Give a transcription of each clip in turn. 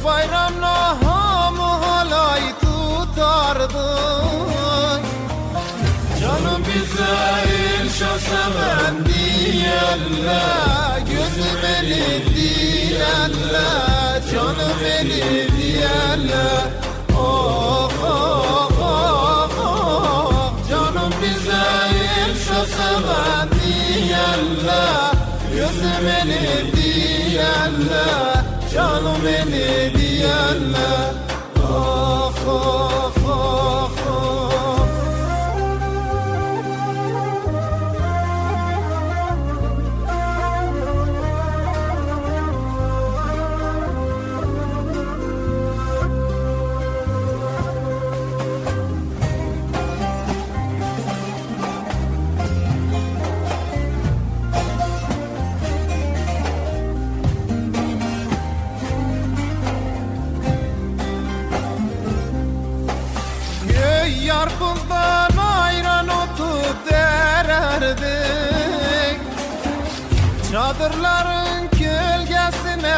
bayramla hamı halay tutardın. Canım bize ilşa seven diyenler, gözüm eli diyenler, canım eli diyenler. Oh oh oh oh, canım bize ilşa seven diyenler, gözüm eli diyenler, canım eli diyenler. Oh oh oh oh. Yarpızdan ayran otu dererdik, çadırların gölgesine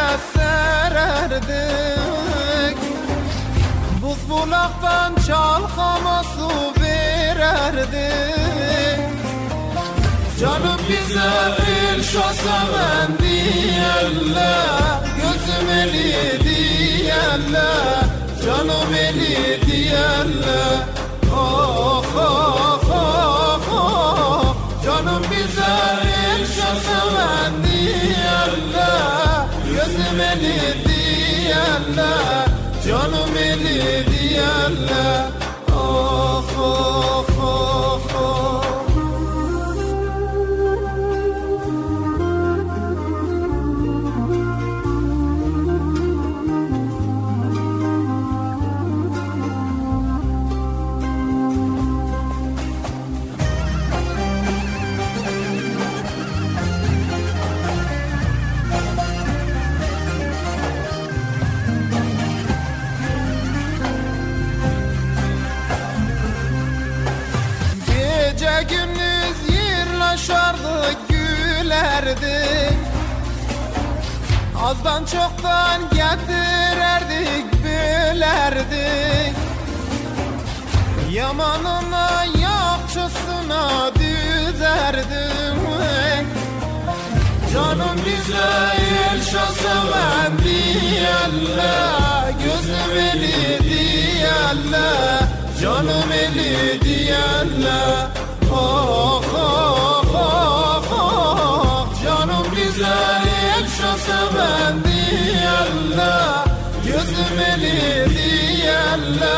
sererdik. Buz bulaktan çalkama su vererdik. Canım bize ilşa seven diyenler, gözüm eli diyenler, canım eli diyenler. Oh oh oh oh, canım bize ilşa seven diyenler, gözüm eli diyenler, canım eli diyenler. Oh oh oh oh. Gece gündüz yırlaşardık, gülerdik. Azdan çoktan getirerdik, bölerdik. Yamanına yakçısına düzerdim. Canım bize ilşa seven diyenler, gözüm eli diyenler, canım eli diyenler. Oh oh oh oh, canım bize ilşa seven diyenler, gözüm eli diyenler,